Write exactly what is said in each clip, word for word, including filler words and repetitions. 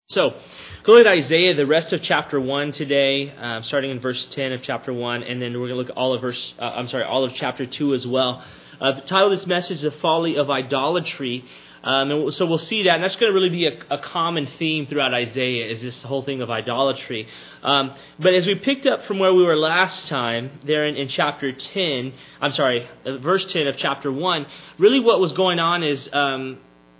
So, go at Isaiah, the rest of chapter one today, uh, starting in verse ten of chapter one, and then we're going to look at all of verse, uh, I'm sorry, all of chapter two as well. Uh, the title of this message is The Folly of Idolatry. Um, and so we'll see that, and that's going to really be a, a common theme throughout Isaiah, is this whole thing of idolatry. Um, but as we picked up from where we were last time, there in, in chapter ten, I'm sorry, uh, verse ten of chapter one, really what was going on is um,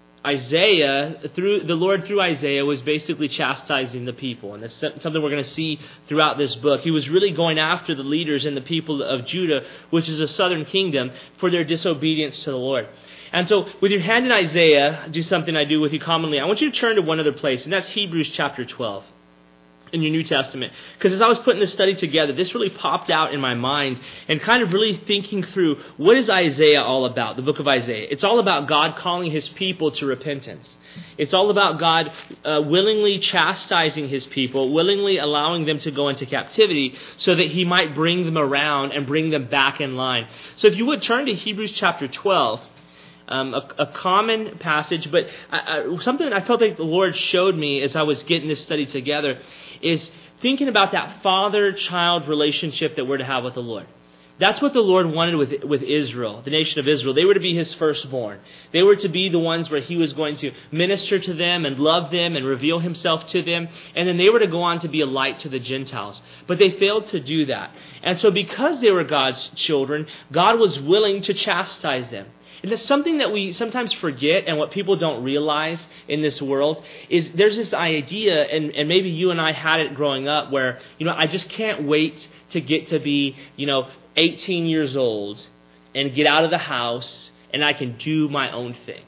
Isaiah, through the Lord through Isaiah, was basically chastising the people. And that's something we're going to see throughout this book. He was really going after the leaders and the people of Judah, which is a southern kingdom, for their disobedience to the Lord. And so, with your hand in Isaiah, do something I do with you commonly. I want you to turn to one other place, and that's Hebrews chapter twelve in your New Testament. Because as I was putting this study together, this really popped out in my mind, and kind of really thinking through, what is Isaiah all about, the book of Isaiah? It's all about God calling His people to repentance. It's all about God uh, willingly chastising His people, willingly allowing them to go into captivity so that He might bring them around and bring them back in line. So if you would, turn to Hebrews chapter twelve. Um, a, a common passage, but I, I, something I felt like the Lord showed me as I was getting this study together is thinking about that father-child relationship that we're to have with the Lord. That's what the Lord wanted with, with Israel, the nation of Israel. They were to be His firstborn. They were to be the ones where He was going to minister to them and love them and reveal Himself to them. And then they were to go on to be a light to the Gentiles. But they failed to do that. And so because they were God's children, God was willing to chastise them. And that's something that we sometimes forget, and what people don't realize in this world is there's this idea, and, and maybe you and I had it growing up, where, you know, I just can't wait to get to be, you know, eighteen years old and get out of the house and I can do my own thing.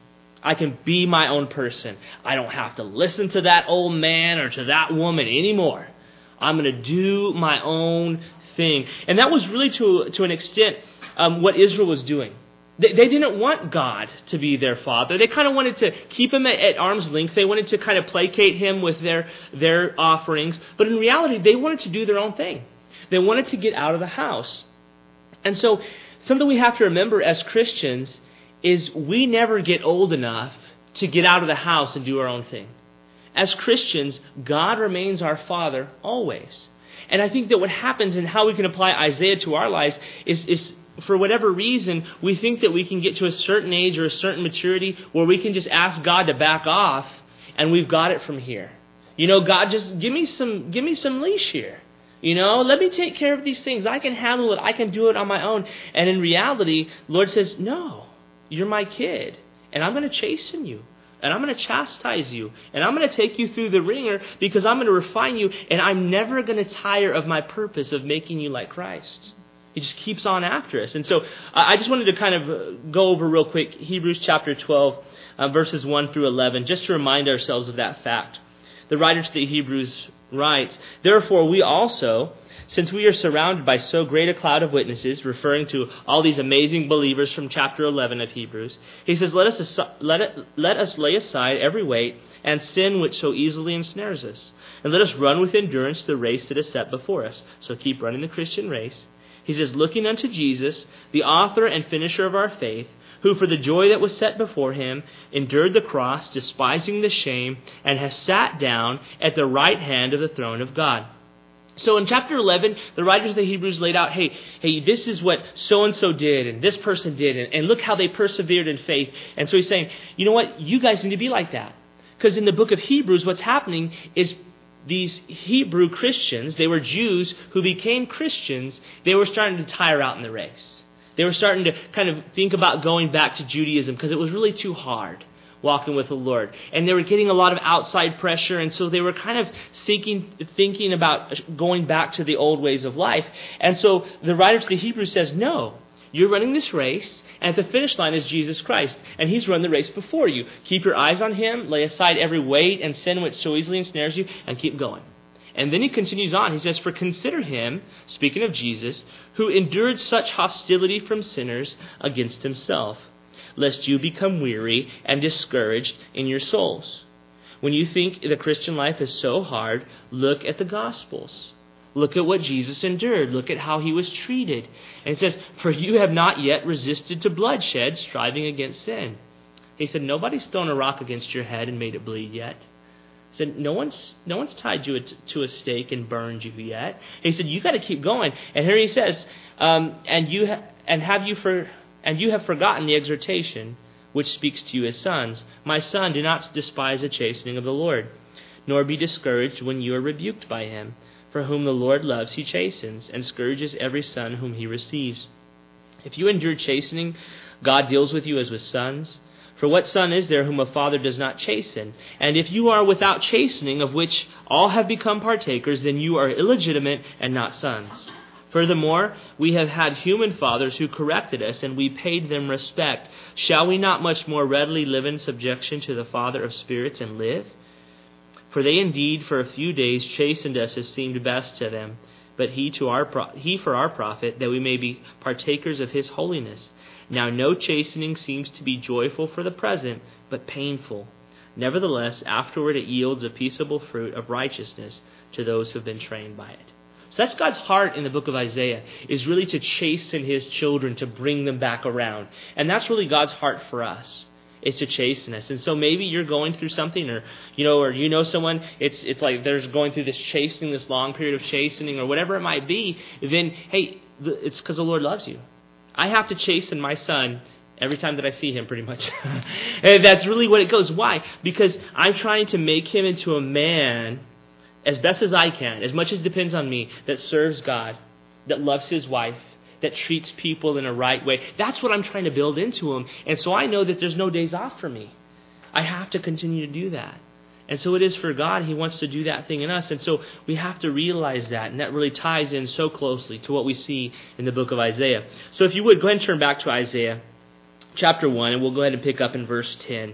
I can be my own person. I don't have to listen to that old man or to that woman anymore. I'm going to do my own thing. And that was really to, to an extent um, what Israel was doing. They didn't want God to be their father. They kind of wanted to keep Him at, at arm's length. They wanted to kind of placate Him with their, their offerings. But in reality, they wanted to do their own thing. They wanted to get out of the house. And so something we have to remember as Christians is we never get old enough to get out of the house and do our own thing. As Christians, God remains our Father always. And I think that what happens and how we can apply Isaiah to our lives is, is for whatever reason, we think that we can get to a certain age or a certain maturity where we can just ask God to back off, and we've got it from here. You know, God, just give me some, give me some leash here. You know, let me take care of these things. I can handle it. I can do it on my own. And in reality, the Lord says, no, you're my kid, and I'm going to chasten you, and I'm going to chastise you, and I'm going to take you through the ringer because I'm going to refine you, and I'm never going to tire of my purpose of making you like Christ. He just keeps on after us. And so uh, I just wanted to kind of go over real quick Hebrews chapter twelve, uh, verses one through eleven, just to remind ourselves of that fact. The writer to the Hebrews writes, "Therefore we also, since we are surrounded by so great a cloud of witnesses," referring to all these amazing believers from chapter eleven of Hebrews, he says, let us, let, it, let us lay aside every weight and sin which so easily ensnares us, and let us run with endurance the race that is set before us. So keep running the Christian race. He says, looking unto Jesus, the author and finisher of our faith, who for the joy that was set before Him endured the cross, despising the shame, and has sat down at the right hand of the throne of God. So in chapter eleven, the writers of the Hebrews laid out, hey, hey, this is what so-and-so did, and this person did, and, and look how they persevered in faith. And so he's saying, you know what, you guys need to be like that. Because in the book of Hebrews, what's happening is these Hebrew Christians, they were Jews who became Christians, they were starting to tire out in the race. They were starting to kind of think about going back to Judaism because it was really too hard walking with the Lord. And they were getting a lot of outside pressure, and so they were kind of seeking, thinking about going back to the old ways of life. And so the writer to the Hebrews says, no, you're running this race, and at the finish line is Jesus Christ, and He's run the race before you. Keep your eyes on Him, lay aside every weight and sin which so easily ensnares you, and keep going. And then he continues on. He says, for consider Him, speaking of Jesus, who endured such hostility from sinners against Himself, lest you become weary and discouraged in your souls. When you think the Christian life is so hard, look at the Gospels. Look at what Jesus endured. Look at how He was treated. And it says, for you have not yet resisted to bloodshed, striving against sin. He said, nobody's thrown a rock against your head and made it bleed yet. He said, no one's no one's tied you to a stake and burned you yet. And he said, you got to keep going. And here he says, um, and you ha- and have you for and you have forgotten the exhortation which speaks to you as sons. My son, do not despise the chastening of the Lord, nor be discouraged when you are rebuked by him. For whom the Lord loves, he chastens, and scourges every son whom he receives. If you endure chastening, God deals with you as with sons. For what son is there whom a father does not chasten? And if you are without chastening, of which all have become partakers, then you are illegitimate and not sons. Furthermore, we have had human fathers who corrected us, and we paid them respect. Shall we not much more readily live in subjection to the Father of spirits and live? For they indeed for a few days chastened us as seemed best to them, but he to our pro- he for our profit, that we may be partakers of his holiness. Now no chastening seems to be joyful for the present, but painful. Nevertheless, afterward it yields a peaceable fruit of righteousness to those who have been trained by it. So that's God's heart in the book of Isaiah, is really to chasten his children, to bring them back around. And that's really God's heart for us, is to chasten us. And so maybe you're going through something, or you know, or you know someone, it's it's like they're going through this chastening, this long period of chastening, or whatever it might be, then hey, it's because the Lord loves you. I have to chasten my son every time that I see him, pretty much. And that's really what it goes. Why? Because I'm trying to make him into a man as best as I can, as much as depends on me, that serves God, that loves his wife, that treats people in a right way. That's what I'm trying to build into him. And so I know that there's no days off for me. I have to continue to do that. And so it is for God. He wants to do that thing in us. And so we have to realize that. And that really ties in so closely to what we see in the book of Isaiah. So if you would, go ahead and turn back to Isaiah chapter one, and we'll go ahead and pick up in verse ten.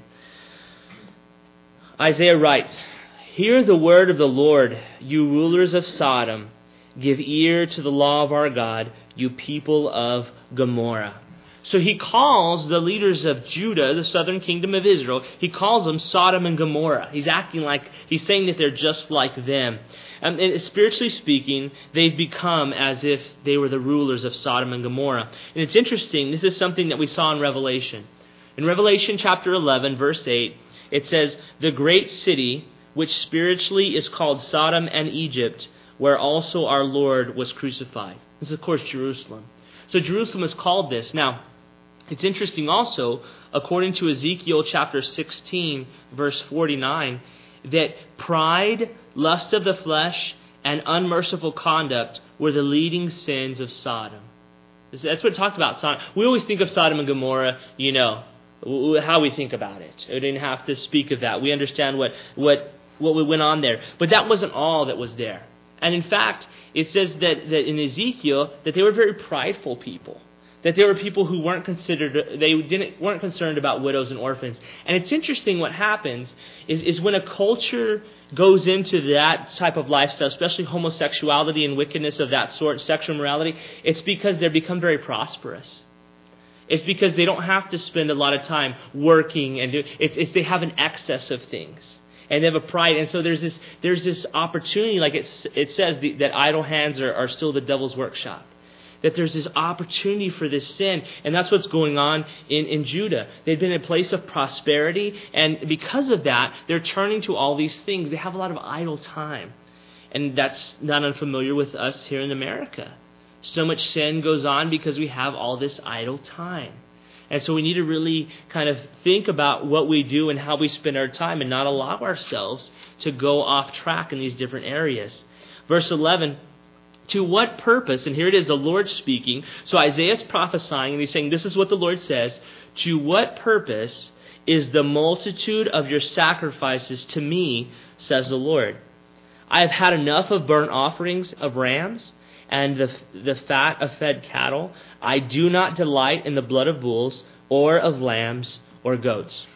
Isaiah writes, "Hear the word of the Lord, you rulers of Sodom. Give ear to the law of our God, you people of Gomorrah." So he calls the leaders of Judah, the southern kingdom of Israel, he calls them Sodom and Gomorrah. He's acting like, he's saying that they're just like them. Um, and spiritually speaking, they've become as if they were the rulers of Sodom and Gomorrah. And it's interesting, this is something that we saw in Revelation. In Revelation chapter eleven, verse eight, it says, "The great city, which spiritually is called Sodom and Egypt, where also our Lord was crucified." This is, of course, Jerusalem. So Jerusalem is called this. Now, it's interesting also, according to Ezekiel chapter sixteen, verse forty-nine, that pride, lust of the flesh, and unmerciful conduct were the leading sins of Sodom. That's what it talked about. Sodom. We always think of Sodom and Gomorrah, you know, how we think about it. We didn't have to speak of that. We understand what what what went on there. But that wasn't all that was there. And in fact, it says that, that in Ezekiel that they were very prideful people. That they were people who weren't considered, they didn't weren't concerned about widows and orphans. And it's interesting what happens is, is when a culture goes into that type of lifestyle, especially homosexuality and wickedness of that sort, sexual morality, it's because they become very prosperous. It's because they don't have to spend a lot of time working, and do, it's, it's they have an excess of things. And they have a pride. And so there's this there's this opportunity, like it, it says, the, that idle hands are, are still the devil's workshop. That there's this opportunity for this sin. And that's what's going on in, in Judah. They've been in a place of prosperity. And because of that, they're turning to all these things. They have a lot of idle time. And that's not unfamiliar with us here in America. So much sin goes on because we have all this idle time. And so we need to really kind of think about what we do and how we spend our time and not allow ourselves to go off track in these different areas. Verse eleven, "To what purpose," and here it is, the Lord speaking. So Isaiah's prophesying, and he's saying, this is what the Lord says, "To what purpose is the multitude of your sacrifices to me, says the Lord. I have had enough of burnt offerings of rams and the the fat of fed cattle. I do not delight in the blood of bulls or of lambs or goats."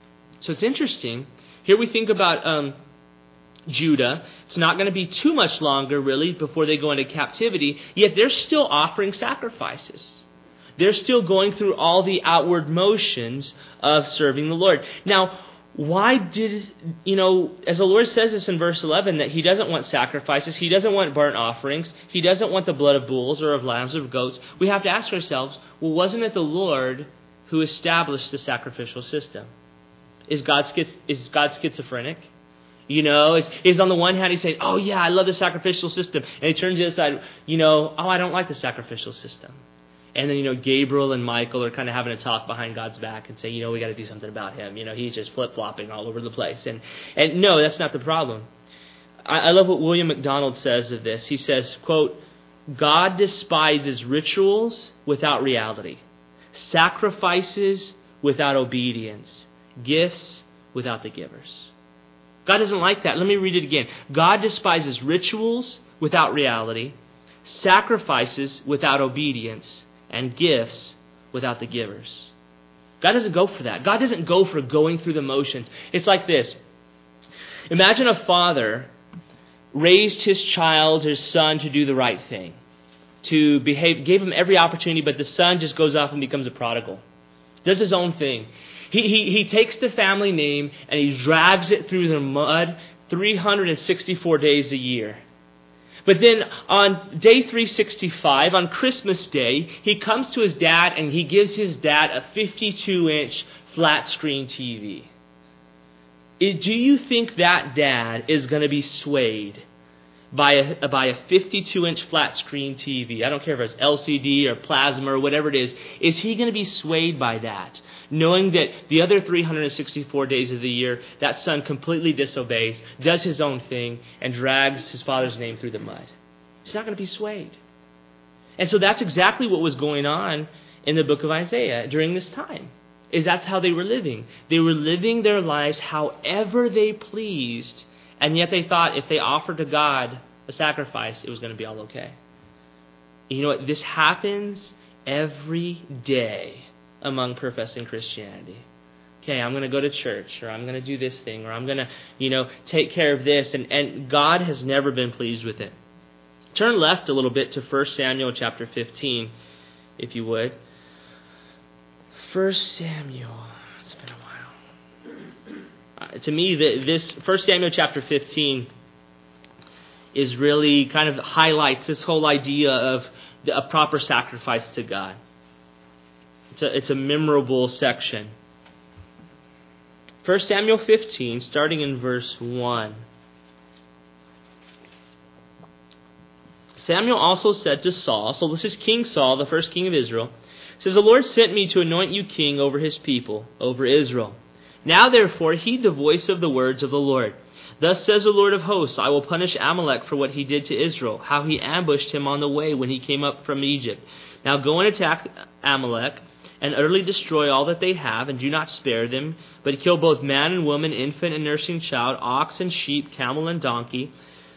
So it's interesting. Here we think about um, Judah. It's not going to be too much longer, really, before they go into captivity. Yet they're still offering sacrifices. They're still going through all the outward motions of serving the Lord. Now, why did, you know, as the Lord says this in verse eleven, that he doesn't want sacrifices, he doesn't want burnt offerings, he doesn't want the blood of bulls or of lambs or of goats, we have to ask ourselves, well, wasn't it the Lord who established the sacrificial system? Is God, is God schizophrenic? You know, is, is on the one hand, he's saying, oh yeah, I love the sacrificial system. And he turns to the side, you know, oh, I don't like the sacrificial system. And then, you know, Gabriel and Michael are kind of having a talk behind God's back and say, you know, we got to do something about him. You know, he's just flip-flopping all over the place. And, and no, that's not the problem. I, I love what William MacDonald says of this. He says, quote, God despises rituals without reality, sacrifices without obedience, gifts without the givers. God doesn't like that. Let me read it again. God despises rituals without reality, sacrifices without obedience, and gifts without the givers. God doesn't go for that. God doesn't go for going through the motions. It's like this. Imagine a father raised his child, his son, to do the right thing, to behave, gave him every opportunity, but the son just goes off and becomes a prodigal, does his own thing. He, he, he takes the family name and he drags it through the mud three hundred sixty-four days a year. But then on day three sixty-five, on Christmas Day, he comes to his dad and he gives his dad a fifty-two inch flat screen T V. It, do you think that dad is going to be swayed by a, by a fifty-two inch flat screen T V? I don't care if it's L C D or plasma or whatever it is. Is he going to be swayed by that? Knowing that the other three hundred sixty-four days of the year, that son completely disobeys, does his own thing, and drags his father's name through the mud. He's not going to be swayed. And so that's exactly what was going on in the book of Isaiah during this time. Is that's how they were living. They were living their lives however they pleased, and yet they thought if they offered to God a sacrifice, it was going to be all okay. And you know what? This happens every day among professing Christianity. Okay, I'm going to go to church, or I'm going to do this thing, or I'm going to, you know, take care of this, and, and God has never been pleased with it. Turn left a little bit to First Samuel chapter fifteen, if you would. First Samuel. It's been a while. Uh, to me, the, this First Samuel chapter fifteen is really kind of highlights this whole idea of the, a proper sacrifice to God. It's a, it's a memorable section. First Samuel fifteen, starting in verse one. Samuel also said to Saul, so this is King Saul, the first king of Israel, says, the Lord sent me to anoint you king over his people, over Israel. Now therefore heed the voice of the words of the Lord. Thus says the Lord of hosts, I will punish Amalek for what he did to Israel, how he ambushed him on the way when he came up from Egypt. Now go and attack Amalek, and utterly destroy all that they have, and do not spare them, but kill both man and woman, infant and nursing child, ox and sheep, camel and donkey.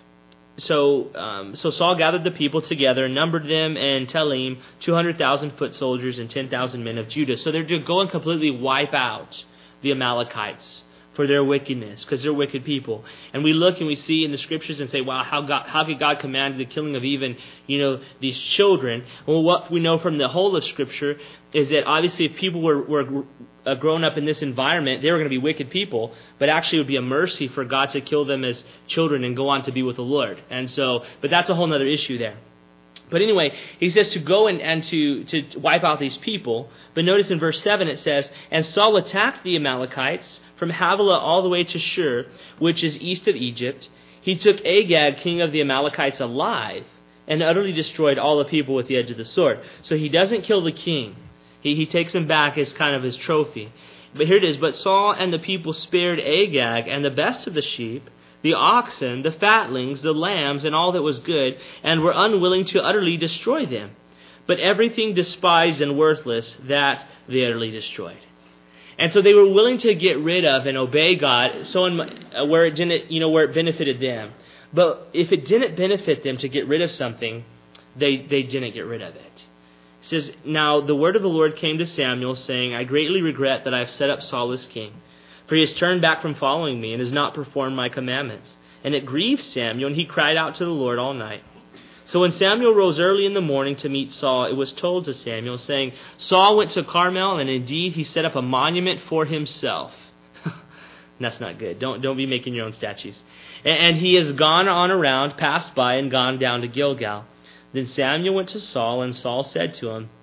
So um, so Saul gathered the people together and numbered them in Telaim, two hundred thousand foot soldiers and ten thousand men of Judah. So they're to go and completely wipe out the Amalekites for their wickedness, because they're wicked people. And we look and we see in the scriptures and say, wow, how God, how could God command the killing of even, you know, these children? Well, what we know from the whole of Scripture is that obviously if people were, were uh, grown up in this environment, they were going to be wicked people, but actually it would be a mercy for God to kill them as children and go on to be with the Lord. And so, but that's a whole other issue there. But anyway, he says to go and, and to, to wipe out these people. But notice in verse seven it says, and Saul attacked the Amalekites from Havilah all the way to Shur, which is east of Egypt. He took Agag, king of the Amalekites, alive, and utterly destroyed all the people with the edge of the sword. So he doesn't kill the king. He, he takes him back as kind of his trophy. But here it is, but Saul and the people spared Agag and the best of the sheep, the oxen, the fatlings, the lambs, and all that was good, and were unwilling to utterly destroy them. But everything despised and worthless, that they utterly destroyed. And so they were willing to get rid of and obey God, so in, uh, where it didn't, you know, where it benefited them. But if it didn't benefit them to get rid of something, they they didn't get rid of it. It says, now the word of the Lord came to Samuel, saying, I greatly regret that I have set up Saul as king. For he has turned back from following me and has not performed my commandments. And it grieved Samuel, and he cried out to the Lord all night. So when Samuel rose early in the morning to meet Saul, it was told to Samuel, saying, Saul went to Carmel, and indeed he set up a monument for himself. That's not good. Don't, don't be making your own statues. And, and he has gone on around, passed by, and gone down to Gilgal. Then Samuel went to Saul, and Saul said to him,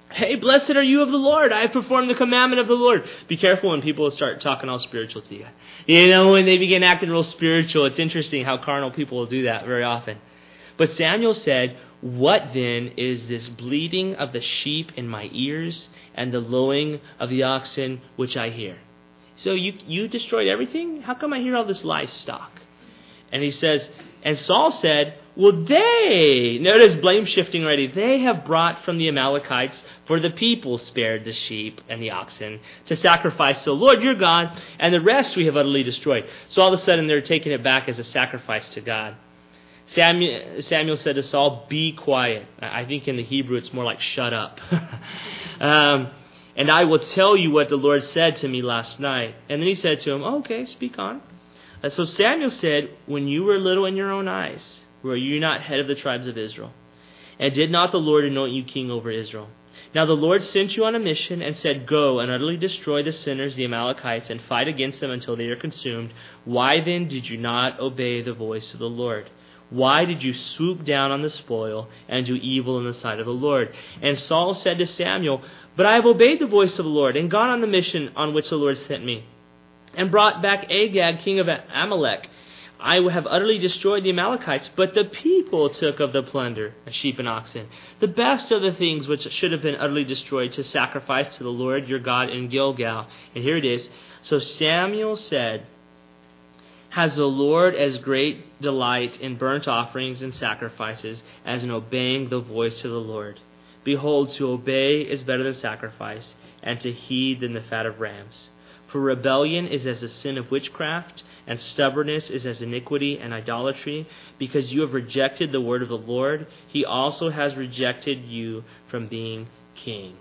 Hey, blessed are you of the Lord. I have performed the commandment of the Lord. Be careful when people start talking all spiritual to you. You know, when they begin acting real spiritual, it's interesting how carnal people will do that very often. But Samuel said, what then is this bleating of the sheep in my ears and the lowing of the oxen which I hear? So you you destroyed everything? How come I hear all this livestock? And he says, and Saul said, well, they, notice blame shifting already, they have brought from the Amalekites, for the people spared the sheep and the oxen to sacrifice to the Lord your God, and the rest we have utterly destroyed. So all of a sudden they're taking it back as a sacrifice to God. Samuel, Samuel said to Saul, be quiet. I think in the Hebrew it's more like shut up. um, and I will tell you what the Lord said to me last night. And then he said to him, oh, okay, speak on. Uh, so Samuel said, when you were little in your own eyes, were you not head of the tribes of Israel? And did not the Lord anoint you king over Israel? Now the Lord sent you on a mission and said, go and utterly destroy the sinners, the Amalekites, and fight against them until they are consumed. Why then did you not obey the voice of the Lord? Why did you swoop down on the spoil and do evil in the sight of the Lord? And Saul said to Samuel, but I have obeyed the voice of the Lord and gone on the mission on which the Lord sent me, and brought back Agag, king of Amalek. I have utterly destroyed the Amalekites, but the people took of the plunder, sheep and oxen, the best of the things which should have been utterly destroyed, to sacrifice to the Lord your God in Gilgal. And here it is. So Samuel said, has the Lord as great delight in burnt offerings and sacrifices as in obeying the voice of the Lord? Behold, to obey is better than sacrifice, and to heed than the fat of rams. For rebellion is as the sin of witchcraft, and stubbornness is as iniquity and idolatry. Because you have rejected the word of the Lord, he also has rejected you from being king.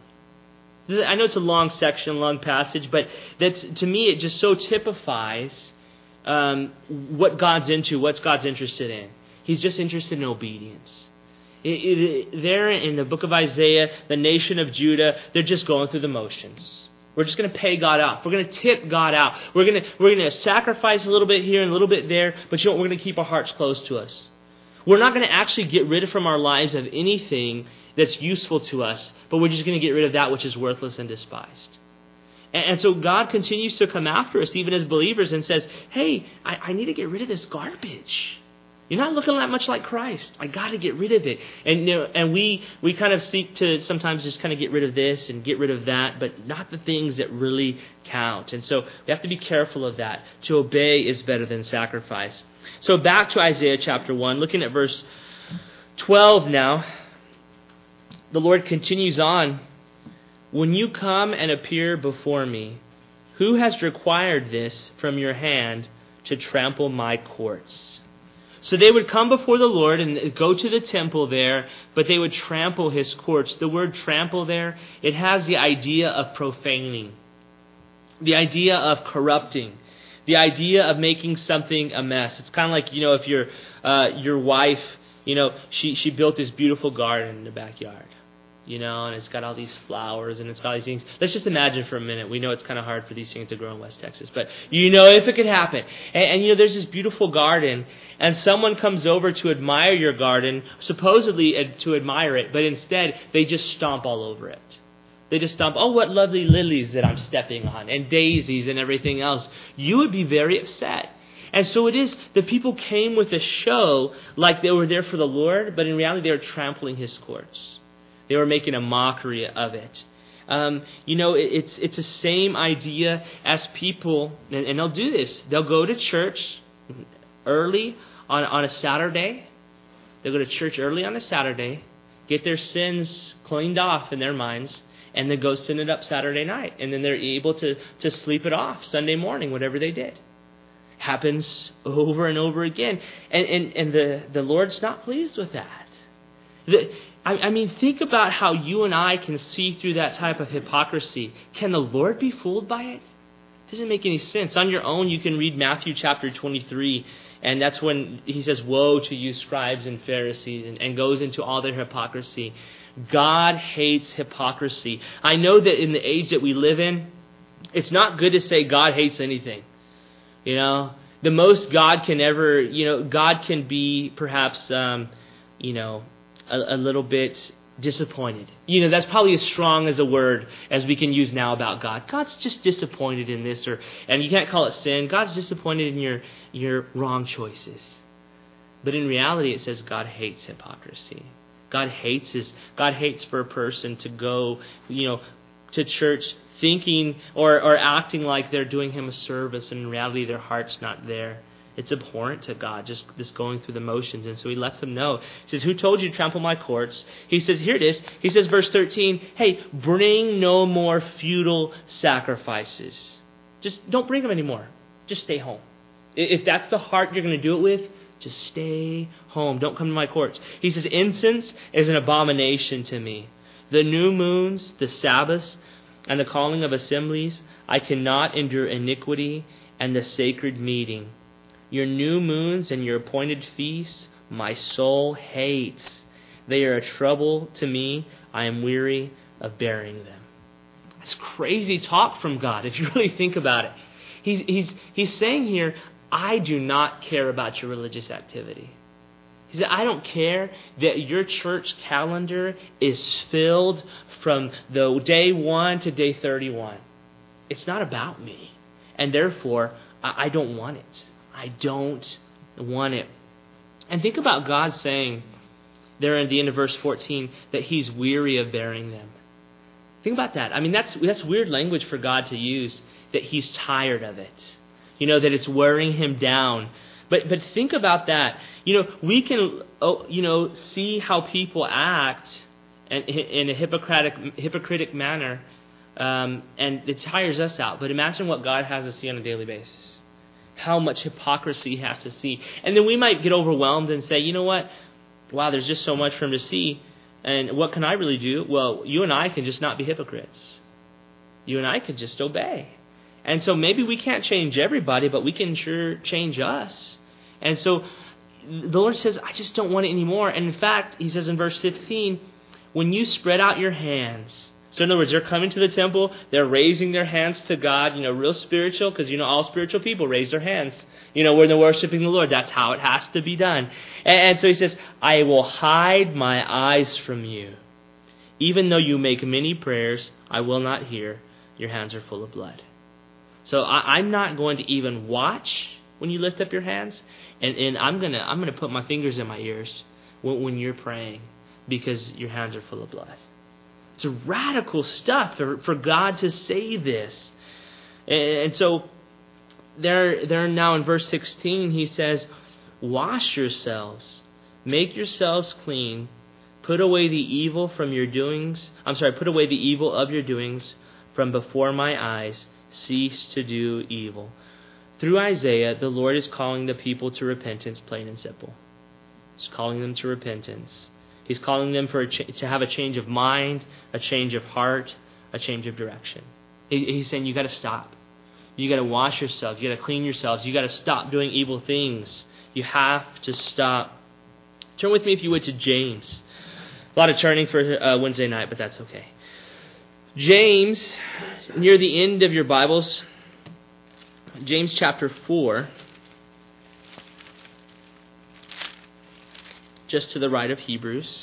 I know it's a long section, long passage, but that's, to me, it just so typifies Um, what God's into, what's God's interested in. He's just interested in obedience. It, it, there in the book of Isaiah, the nation of Judah, they're just going through the motions. We're just going to pay God out. We're going to tip God out. We're going to we're going to sacrifice a little bit here and a little bit there, but you know what? We're going to keep our hearts close to us. We're not going to actually get rid from our lives of anything that's useful to us, but we're just going to get rid of that which is worthless and despised. And so God continues to come after us, even as believers, and says, hey, I, I need to get rid of this garbage. You're not looking that much like Christ. I got to get rid of it. And you know, and we, we kind of seek to sometimes just kind of get rid of this and get rid of that, but not the things that really count. And so we have to be careful of that. To obey is better than sacrifice. So back to Isaiah chapter one, looking at verse twelve now. The Lord continues on. When you come and appear before me, who has required this from your hand to trample my courts? So they would come before the Lord and go to the temple there, but they would trample his courts. The word trample there, it has the idea of profaning, the idea of corrupting, the idea of making something a mess. It's kind of like, you know, if your uh, your wife, you know, she, she built this beautiful garden in the backyard. You know, and it's got all these flowers and it's got all these things. Let's just imagine for a minute. We know it's kind of hard for these things to grow in West Texas, but you know, if it could happen. And, and you know, there's this beautiful garden, and someone comes over to admire your garden, supposedly to admire it, but instead they just stomp all over it. They just stomp, oh, what lovely lilies that I'm stepping on, and daisies and everything else. You would be very upset. And so it is, the people came with a show like they were there for the Lord, but in reality they were trampling his courts. They were making a mockery of it. Um, you know, it, it's it's the same idea as people, and, and they'll do this. They'll go to church early on, on a Saturday. They'll go to church early on a Saturday, get their sins cleaned off in their minds, and then go sin it up Saturday night. And then they're able to, to sleep it off Sunday morning, whatever they did. Happens over and over again. And, and, and the, the Lord's not pleased with that. The, I mean, think about how you and I can see through that type of hypocrisy. Can the Lord be fooled by it? It doesn't make any sense. On your own, you can read Matthew chapter twenty-three, and that's when he says, woe to you scribes and Pharisees, and, and goes into all their hypocrisy. God hates hypocrisy. I know that in the age that we live in, it's not good to say God hates anything. You know, the most God can ever, you know, God can be perhaps, um, you know, A, a little bit disappointed. You know, that's probably as strong as a word as we can use now about God. God's just disappointed in this, or and you can't call it sin. God's disappointed in your, your wrong choices. But in reality, it says God hates hypocrisy. God hates his, God hates for a person to go, you know, to church thinking or, or acting like they're doing him a service, and in reality their heart's not there. It's abhorrent to God, just this going through the motions. And so he lets them know. He says, who told you to trample my courts? He says, here it is. He says, verse thirteen, hey, bring no more futile sacrifices. Just don't bring them anymore. Just stay home. If that's the heart you're going to do it with, just stay home. Don't come to my courts. He says, incense is an abomination to me. The new moons, the Sabbaths, and the calling of assemblies, I cannot endure iniquity and the sacred meeting. Your new moons and your appointed feasts, my soul hates. They are a trouble to me. I am weary of bearing them. That's crazy talk from God, if you really think about it. He's, he's, he's saying here, I do not care about your religious activity. He said, I don't care that your church calendar is filled from the day one to day thirty-one. It's not about me. And therefore, I don't want it. I don't want it. And think about God saying there at the end of verse fourteen that he's weary of bearing them. Think about that. I mean, that's that's weird language for God to use, that he's tired of it. You know, that it's wearing him down. But but think about that. You know, we can, oh, you know, see how people act in, in a hypocritic, hypocritic manner, um, and it tires us out. But imagine what God has to see on a daily basis. How much hypocrisy he has to see. And then we might get overwhelmed and say, you know what? Wow, there's just so much for him to see. And what can I really do? Well, you and I can just not be hypocrites. You and I can just obey. And so maybe we can't change everybody, but we can sure change us. And so the Lord says, I just don't want it anymore. And in fact, he says in verse fifteen, when you spread out your hands. So in other words, they're coming to the temple, they're raising their hands to God, you know, real spiritual, because, you know, all spiritual people raise their hands, you know, when they're worshiping the Lord. That's how it has to be done. And, and so he says, I will hide my eyes from you. Even though you make many prayers, I will not hear. Your hands are full of blood. So I, I'm not going to even watch when you lift up your hands, and, and I'm gonna I'm gonna put my fingers in my ears when, when you're praying, because your hands are full of blood. It's a radical stuff for, for God to say this. And, and so there, there now in verse sixteen, he says, wash yourselves, make yourselves clean, put away the evil from your doings. I'm sorry, put away the evil of your doings from before my eyes. Cease to do evil. Through Isaiah, the Lord is calling the people to repentance, plain and simple. He's calling them to repentance. He's calling them for a ch- to have a change of mind, a change of heart, a change of direction. He, he's saying you got to stop. You got to wash yourself. You got to clean yourselves. You got to stop doing evil things. You have to stop. Turn with me, if you would, to James. A lot of turning for uh, Wednesday night, but that's okay. James, near the end of your Bibles, James chapter four, just to the right of Hebrews.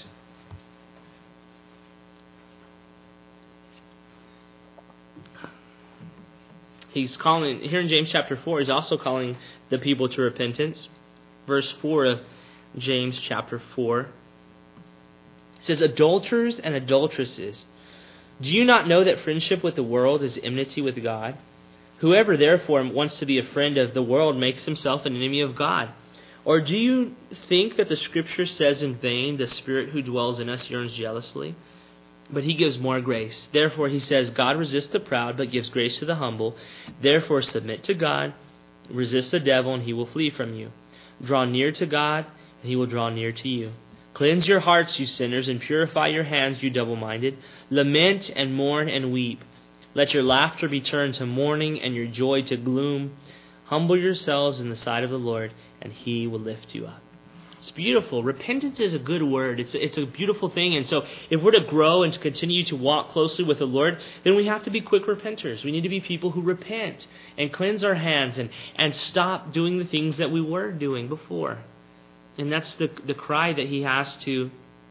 He's calling, here in James chapter four, he's also calling the people to repentance. Verse four of James chapter four. It says, adulterers and adulteresses, do you not know that friendship with the world is enmity with God? Whoever therefore wants to be a friend of the world makes himself an enemy of God. Or do you think that the Scripture says in vain, the Spirit who dwells in us yearns jealously? But he gives more grace. Therefore he says, God resists the proud, but gives grace to the humble. Therefore submit to God, resist the devil, and he will flee from you. Draw near to God, and he will draw near to you. Cleanse your hearts, you sinners, and purify your hands, you double-minded. Lament and mourn and weep. Let your laughter be turned to mourning and your joy to gloom. Humble yourselves in the sight of the Lord, and he will lift you up. It's beautiful. Repentance is a good word. It's a, it's a beautiful thing. And so if we're to grow and to continue to walk closely with the Lord, then we have to be quick repenters. We need to be people who repent and cleanse our hands and, and stop doing the things that we were doing before. And that's the the cry that he has to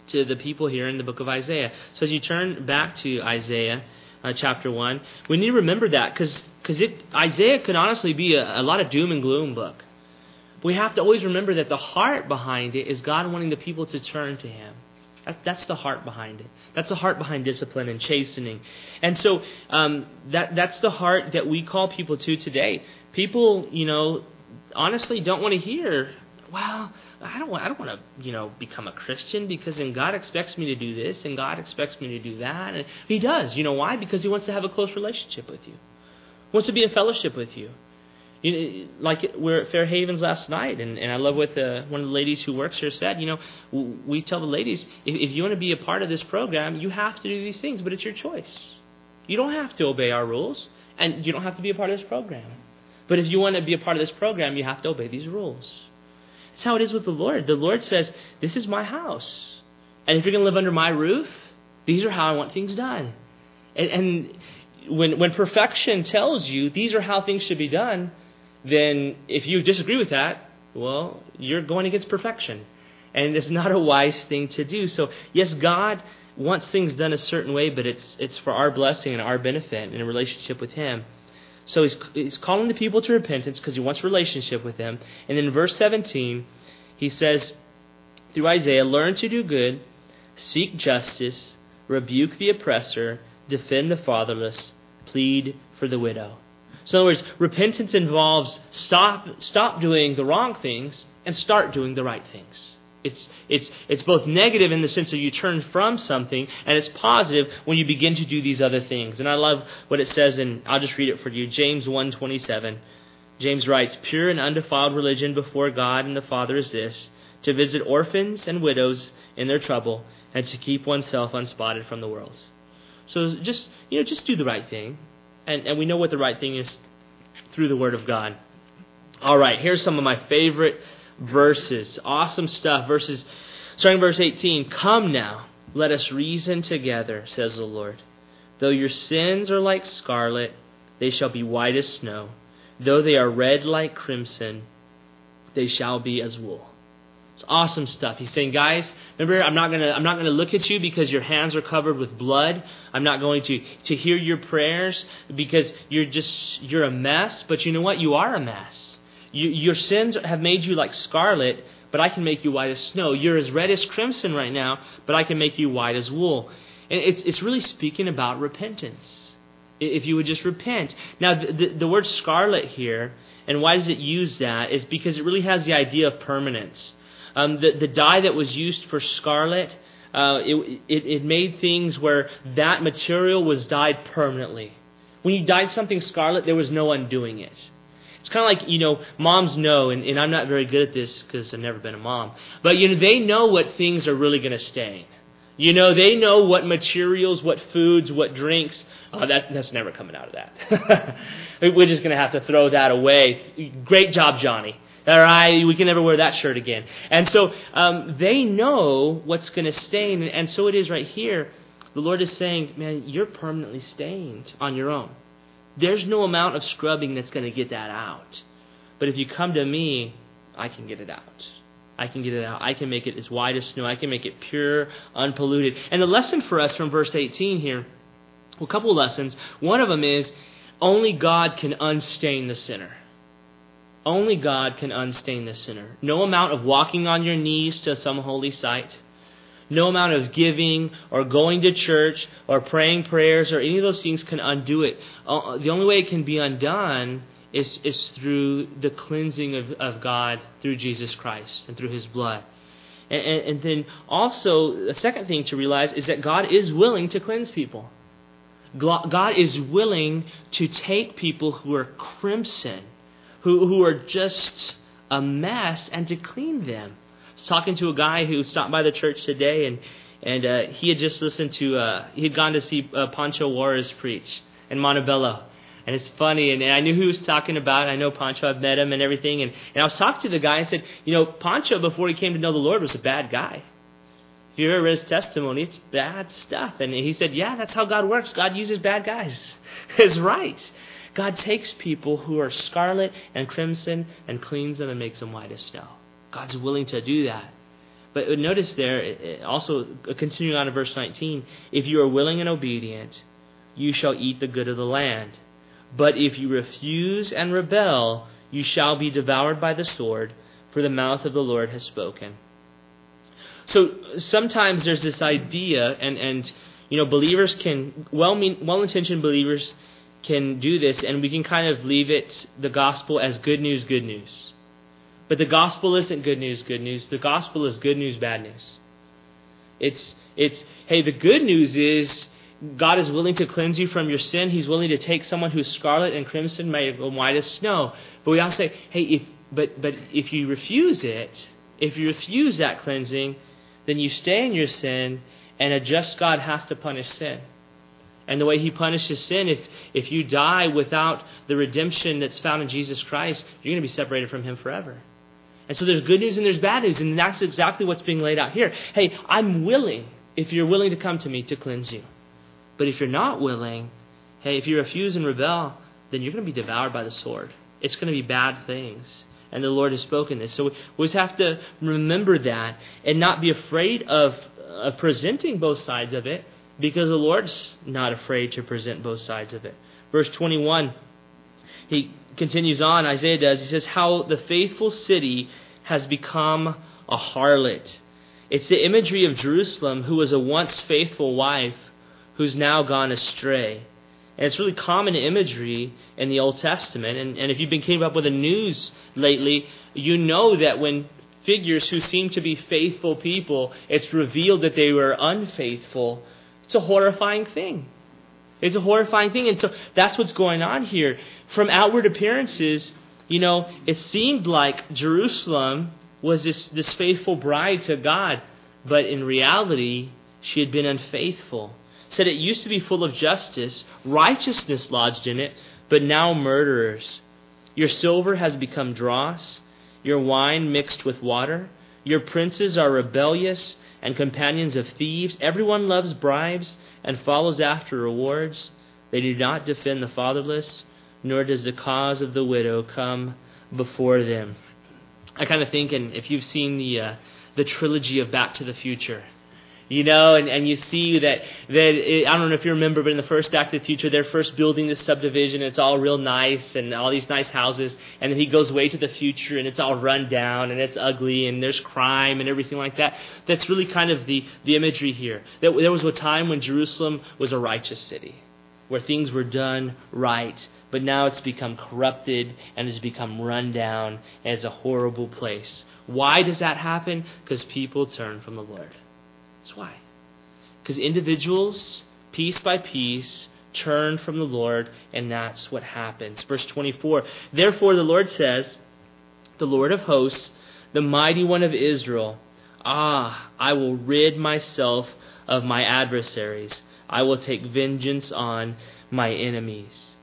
to the people here in the book of Isaiah. So as you turn back to Isaiah uh, chapter one, we need to remember that because because Isaiah could honestly be a, a lot of doom and gloom book. We have to always remember that the heart behind it is God wanting the people to turn to Him. That, that's the heart behind it. That's the heart behind discipline and chastening. And so um, that that's the heart that we call people to today. People, you know, honestly don't want to hear, well, I don't want, I don't want to, you know, become a Christian because then God expects me to do this and God expects me to do that. And He does. You know why? Because He wants to have a close relationship with you. He wants to be in fellowship with you. You know, like we were at Fair Havens last night, and, and I love what the, one of the ladies who works here said. You know, we tell the ladies, if, if you want to be a part of this program, you have to do these things, but it's your choice. You don't have to obey our rules, and you don't have to be a part of this program. But if you want to be a part of this program, you have to obey these rules. That's how it is with the Lord. The Lord says, this is my house, and if you're going to live under my roof, these are how I want things done. And, and when when perfection tells you these are how things should be done, then if you disagree with that, well, you're going against perfection. And it's not a wise thing to do. So, yes, God wants things done a certain way, but it's it's for our blessing and our benefit in a relationship with Him. So he's, he's calling the people to repentance because He wants relationship with them. And then in verse seventeen, He says, through Isaiah, learn to do good, seek justice, rebuke the oppressor, defend the fatherless, plead for the widow. So in other words, repentance involves stop stop doing the wrong things and start doing the right things. It's it's it's both negative in the sense that you turn from something, and it's positive when you begin to do these other things. And I love what it says, and I'll just read it for you. James one twenty-seven. James writes, pure and undefiled religion before God and the Father is this, to visit orphans and widows in their trouble, and to keep oneself unspotted from the world. So just you know, just do the right thing. And, and we know what the right thing is through the Word of God. All right, here's some of my favorite verses. Awesome stuff. Verses, starting verse eighteen. Come now, let us reason together, says the Lord. Though your sins are like scarlet, they shall be white as snow. Though they are red like crimson, they shall be as wool. It's awesome stuff. He's saying, guys, remember, I'm not gonna I'm not gonna look at you because your hands are covered with blood. I'm not going to, to hear your prayers because you're just you're a mess. But you know what? You are a mess. You, your sins have made you like scarlet, but I can make you white as snow. You're as red as crimson right now, but I can make you white as wool. And it's it's really speaking about repentance. If you would just repent. Now, the, the, the word scarlet here, and why does it use that? Is because it really has the idea of permanence. Um, the, the dye that was used for scarlet, uh, it, it, it made things where that material was dyed permanently. When you dyed something scarlet, there was no undoing it. It's kind of like, you know, moms know, and, and I'm not very good at this because I've never been a mom, but, you know, they know what things are really going to stain. You know, they know what materials, what foods, what drinks. Oh, that, that's never coming out of that. We're just going to have to throw that away. Great job, Johnny. All right, we can never wear that shirt again. And so um, they know what's going to stain. And so it is right here. The Lord is saying, man, you're permanently stained on your own. There's no amount of scrubbing that's going to get that out. But if you come to me, I can get it out. I can get it out. I can make it as white as snow. I can make it pure, unpolluted. And the lesson for us from verse eighteen here, well, a couple of lessons. One of them is only God can unstain the sinner. Only God can unstain the sinner. No amount of walking on your knees to some holy site, no amount of giving or going to church or praying prayers or any of those things can undo it. Uh, the only way it can be undone is, is through the cleansing of, of God through Jesus Christ and through His blood. And, and, and then also, the second thing to realize is that God is willing to cleanse people. God is willing to take people who are crimson, who who are just a mess, and to clean them. I was talking to a guy who stopped by the church today, and and uh, he had just listened to, uh, he had gone to see uh, Pancho Juarez preach in Montebello. And it's funny, and, and I knew who he was talking about. I know Pancho, I've met him and everything. And, and I was talking to the guy and said, you know, Pancho, before he came to know the Lord, was a bad guy. If you ever read his testimony, it's bad stuff. And he said, yeah, that's how God works. God uses bad guys. It's right. God takes people who are scarlet and crimson and cleans them and makes them white as snow. God's willing to do that. But notice there, also continuing on to verse nineteen, if you are willing and obedient, you shall eat the good of the land. But if you refuse and rebel, you shall be devoured by the sword, for the mouth of the Lord has spoken. So sometimes there's this idea, and, and you know, believers can, well mean, well-intentioned believers can do this, and we can kind of leave it, the gospel, as good news, good news. But the gospel isn't good news, good news. The gospel is good news, bad news. It's, it's hey, the good news is God is willing to cleanse you from your sin. He's willing to take someone who's scarlet and crimson, made white as snow. But we also say, hey, if but but if you refuse it, if you refuse that cleansing, then you stay in your sin, and a just God has to punish sin. And the way He punishes sin, if if you die without the redemption that's found in Jesus Christ, you're going to be separated from Him forever. And so there's good news and there's bad news, and that's exactly what's being laid out here. Hey, I'm willing, if you're willing to come to me, to cleanse you. But if you're not willing, hey, if you refuse and rebel, then you're going to be devoured by the sword. It's going to be bad things. And the Lord has spoken this. So we just have to remember that and not be afraid of, of presenting both sides of it, because the Lord's not afraid to present both sides of it. Verse twenty-one, he continues on, Isaiah does, he says, how the faithful city has become a harlot. It's the imagery of Jerusalem, who was a once faithful wife, who's now gone astray. And it's really common imagery in the Old Testament. And, and if you've been keeping up with the news lately, you know that when figures who seem to be faithful people, it's revealed that they were unfaithful, it's a horrifying thing. It's a horrifying thing. And so that's what's going on here. From outward appearances, you know, it seemed like Jerusalem was this, this faithful bride to God. But in reality, she had been unfaithful. Said it used to be full of justice, righteousness lodged in it, but now murderers. Your silver has become dross, your wine mixed with water. Your princes are rebellious and companions of thieves. Everyone loves bribes and follows after rewards. They do not defend the fatherless, nor does the cause of the widow come before them. I kind of think, and if you've seen the uh, the trilogy of Back to the Future, you know, and, and you see that, that it, I don't know if you remember, but in the first Back to the Future, they're first building this subdivision. It's all real nice and all these nice houses. And then he goes way to the future and it's all run down and it's ugly and there's crime and everything like that. That's really kind of the, the imagery here. That there was a time when Jerusalem was a righteous city, where things were done right. But now it's become corrupted and has become run down and it's a horrible place. Why does that happen? Because people turn from the Lord. That's why. Because individuals, piece by piece, turn from the Lord, and that's what happens. Verse twenty-four, therefore the Lord says, the Lord of hosts, the mighty one of Israel, ah, I will rid myself of my adversaries. I will take vengeance on my enemies.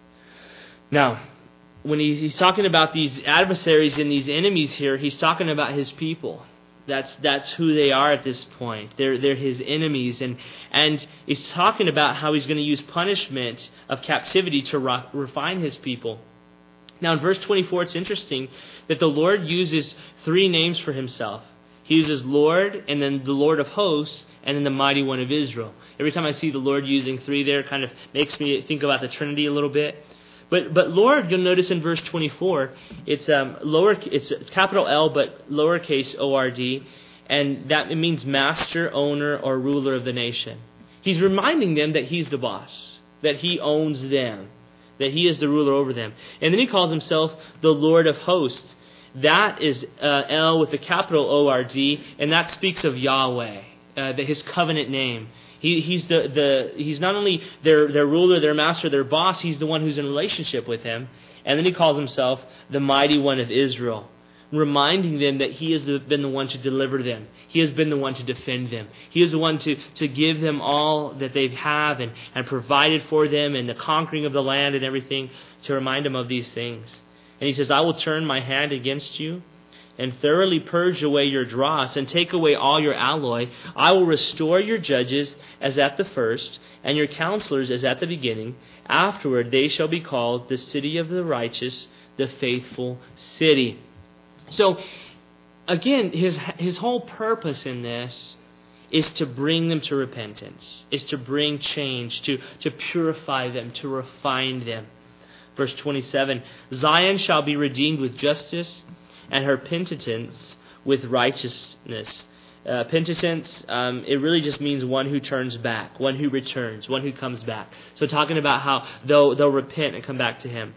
Now, when he's talking about these adversaries and these enemies here, he's talking about his people. That's that's who they are at this point. They're they're his enemies, and and he's talking about how he's going to use punishment of captivity to re- refine his people. Now in verse twenty-four, it's interesting that the Lord uses three names for himself. He uses Lord, and then the Lord of hosts, and then the mighty one of Israel. Every time I see the Lord using three there, it kind of makes me think about the Trinity a little bit. But but Lord, you'll notice in verse twenty-four, it's um lower, it's capital L but lowercase O R D, and that it means master, owner, or ruler of the nation. He's reminding them that he's the boss, that he owns them, that he is the ruler over them. And then he calls himself the Lord of hosts. That is uh, L with the capital O R D, and that speaks of Yahweh, uh, the, his covenant name. He, he's the, the he's not only their, their ruler, their master, their boss, he's the one who's in relationship with him. And then he calls himself the mighty one of Israel, reminding them that he has been the one to deliver them. He has been the one to defend them. He is the one to, to give them all that they have and, and provided for them and the conquering of the land and everything, to remind them of these things. And he says, I will turn my hand against you and thoroughly purge away your dross, and take away all your alloy. I will restore your judges as at the first, and your counselors as at the beginning. Afterward they shall be called the city of the righteous, the faithful city. So again, his his whole purpose in this is to bring them to repentance, is to bring change, to, to purify them, to refine them. Verse twenty-seven, Zion shall be redeemed with justice, and her penitents with righteousness. Uh, penitence, um, it really just means one who turns back, one who returns, one who comes back. So talking about how they'll, they'll repent and come back to him.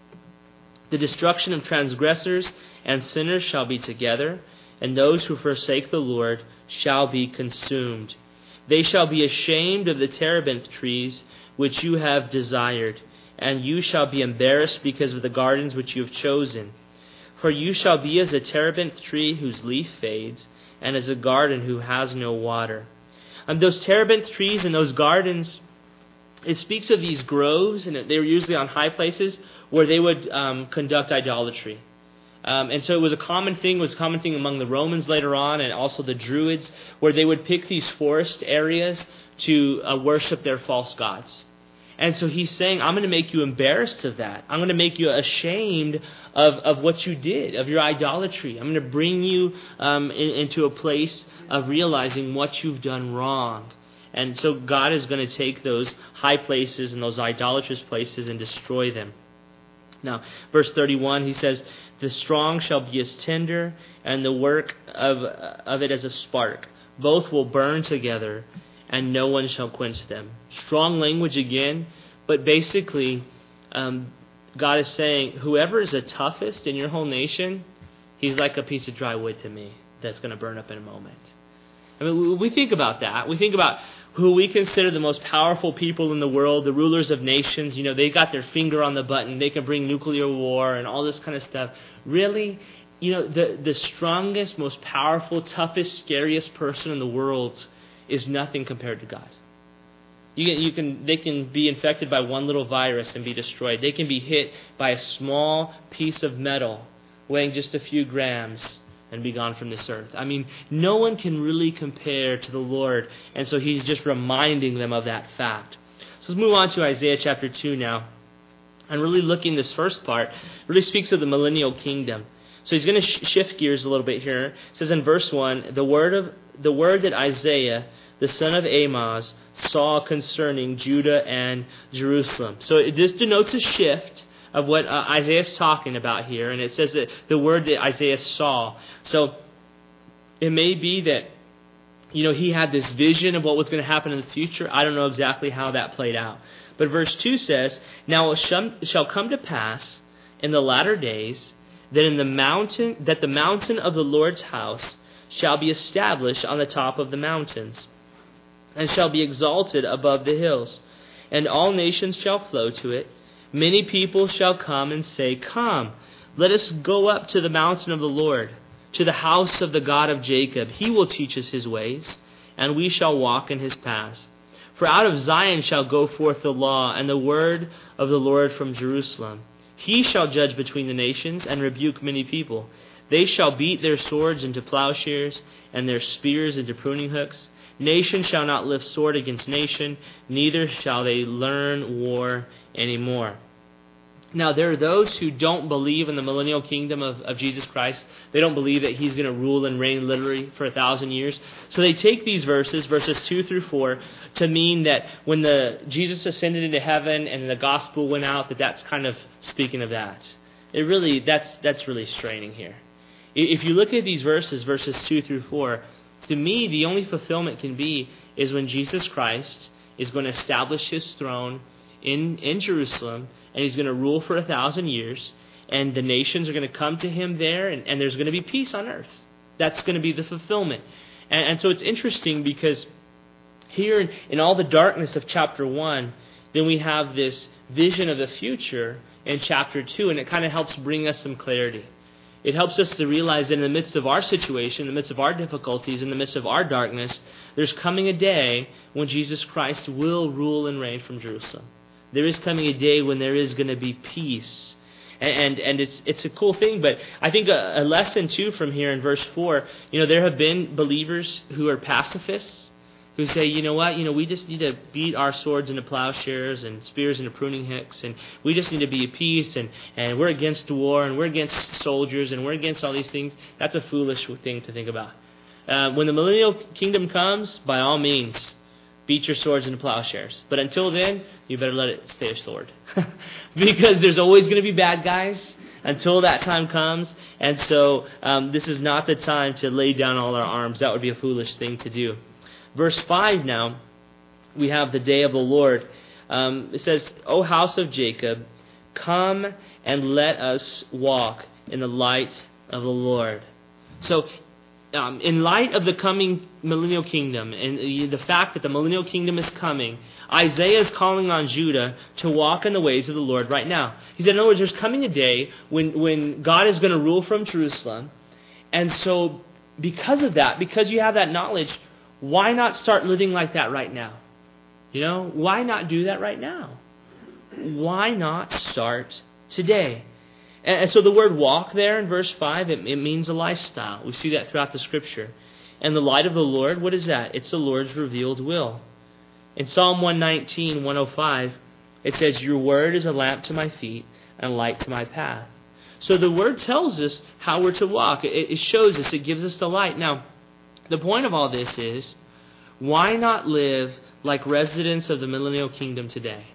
The destruction of transgressors and sinners shall be together, and those who forsake the Lord shall be consumed. They shall be ashamed of the terebinth trees which you have desired, and you shall be embarrassed because of the gardens which you have chosen. For you shall be as a terebinth tree whose leaf fades, and as a garden who has no water. Um, those terebinth trees and those gardens, it speaks of these groves, and they were usually on high places where they would um, conduct idolatry. Um, and so it was a common thing, was a common thing among the Romans later on, and also the Druids, where they would pick these forest areas to uh, worship their false gods. And so he's saying, I'm going to make you embarrassed of that. I'm going to make you ashamed of, of what you did, of your idolatry. I'm going to bring you um, in, into a place of realizing what you've done wrong. And so God is going to take those high places and those idolatrous places and destroy them. Now, verse thirty-one, he says, the strong shall be as tinder, and the work of, of it as a spark. Both will burn together, and no one shall quench them. Strong language again, but basically, um, God is saying, whoever is the toughest in your whole nation, he's like a piece of dry wood to me that's going to burn up in a moment. I mean, we think about that. We think about who we consider the most powerful people in the world, the rulers of nations. You know, they got their finger on the button. They can bring nuclear war and all this kind of stuff. Really, you know, the, the strongest, most powerful, toughest, scariest person in the world is nothing compared to God. You can, you can, they can be infected by one little virus and be destroyed. They can be hit by a small piece of metal weighing just a few grams and be gone from this earth. I mean, no one can really compare to the Lord. And so he's just reminding them of that fact. So let's move on to Isaiah chapter two now. And really looking this first part, really speaks of the millennial kingdom. So he's going to sh- shift gears a little bit here. It says in verse one, the word of the word that Isaiah, the son of Amoz, saw concerning Judah and Jerusalem. So it just denotes a shift of what uh, Isaiah is talking about here. And it says that the word that Isaiah saw. So it may be that, you know, he had this vision of what was going to happen in the future. I don't know exactly how that played out. But verse two says, now it shall come to pass in the latter days that in the mountain that the mountain of the Lord's house shall be established on the top of the mountains, and shall be exalted above the hills, and all nations shall flow to it. Many people shall come and say, come, let us go up to the mountain of the Lord, to the house of the God of Jacob. He will teach us his ways, and we shall walk in his paths. For out of Zion shall go forth the law, and the word of the Lord from Jerusalem. He shall judge between the nations, and rebuke many people. They shall beat their swords into plowshares, and their spears into pruning hooks. Nation shall not lift sword against nation, neither shall they learn war anymore. Now, there are those who don't believe in the millennial kingdom of, of Jesus Christ. They don't believe that he's going to rule and reign literally for a thousand years. So they take these verses, verses two through four, to mean that when the Jesus ascended into heaven and the gospel went out, that that's kind of speaking of that. It really, that's that's really straining here. If you look at these verses, verses two through four, to me, the only fulfillment can be is when Jesus Christ is going to establish his throne in, in Jerusalem, and he's going to rule for a thousand years, and the nations are going to come to him there, and, and there's going to be peace on earth. That's going to be the fulfillment. And, and so it's interesting because here in, in all the darkness of chapter one, then we have this vision of the future in chapter two, and it kind of helps bring us some clarity. It helps us to realize that in the midst of our situation, in the midst of our difficulties, in the midst of our darkness, there's coming a day when Jesus Christ will rule and reign from Jerusalem. There is coming a day when there is going to be peace. And and, and it's it's a cool thing, but I think a, a lesson too from here in verse four, you know, there have been believers who are pacifists. who say, you know what, you know, we just need to beat our swords into plowshares and spears into pruning hooks, and we just need to be at peace, and, and we're against war, and we're against soldiers, and we're against all these things. That's a foolish thing to think about. Uh, when the millennial kingdom comes, by all means, beat your swords into plowshares. But until then, you better let it stay a sword. Because there's always going to be bad guys until that time comes. And so um, this is not the time to lay down all our arms. That would be a foolish thing to do. Verse five now, we have the day of the Lord. Um, it says, O house of Jacob, come and let us walk in the light of the Lord. So um, in light of the coming millennial kingdom and the fact that the millennial kingdom is coming, Isaiah is calling on Judah to walk in the ways of the Lord right now. He said, in other words, there's coming a day when, when God is going to rule from Jerusalem. And so because of that, because you have that knowledge, why not start living like that right now? You know, why not do that right now? Why not start today? And so the word walk there in verse five, it, it means a lifestyle. We see that throughout the Scripture. And the light of the Lord, what is that? It's the Lord's revealed will. In Psalm one nineteen, one oh five, it says, your word is a lamp to my feet and a light to my path. So the word tells us how we're to walk. It, it shows us, it gives us the light. Now, the point of all this is, why not live like residents of the millennial kingdom today?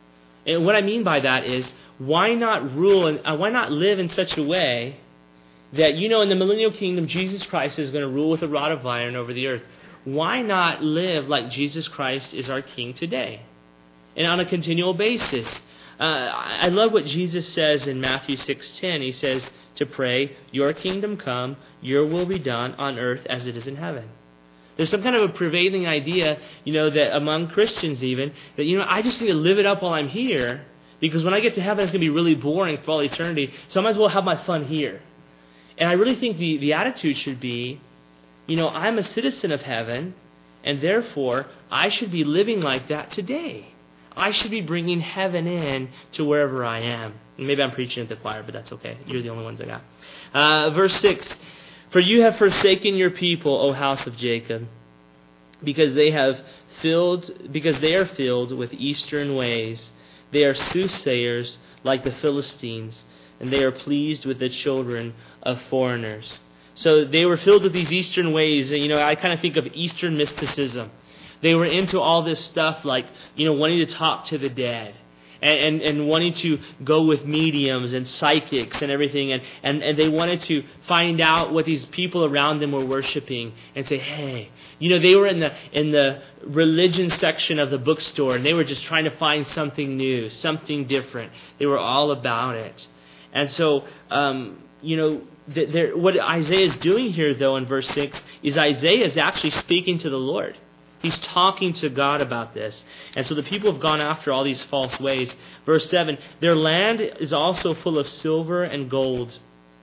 And what I mean by that is, why not rule and uh, why not live in such a way that, you know, in the millennial kingdom, Jesus Christ is going to rule with a rod of iron over the earth. Why not live like Jesus Christ is our King today? And on a continual basis. Uh, I love what Jesus says in Matthew six ten. He says to pray, your kingdom come, your will be done on earth as it is in heaven. There's some kind of a prevailing idea, you know, that among Christians even, that, you know, I just need to live it up while I'm here, because when I get to heaven, it's going to be really boring for all eternity, so I might as well have my fun here. And I really think the, the attitude should be, you know, I'm a citizen of heaven, and therefore I should be living like that today. I should be bringing heaven in to wherever I am. And maybe I'm preaching at the choir, but that's okay. You're the only ones I got. Uh, verse six, for you have forsaken your people, O house of Jacob, because they have filled, because they are filled with eastern ways. They are soothsayers like the Philistines, and they are pleased with the children of foreigners. So they were filled with these eastern ways. You know, I kind of think of Eastern mysticism. They were into all this stuff like, you know, wanting to talk to the dead. And, and, and wanting to go with mediums and psychics and everything. And, and, and they wanted to find out what these people around them were worshiping and say, hey, you know, they were in the in the religion section of the bookstore and they were just trying to find something new, something different. They were all about it. And so, um, you know, th- what Isaiah is doing here, though, in verse six, is Isaiah is actually speaking to the Lord. He's talking to God about this. And so the people have gone after all these false ways. Verse seven, their land is also full of silver and gold,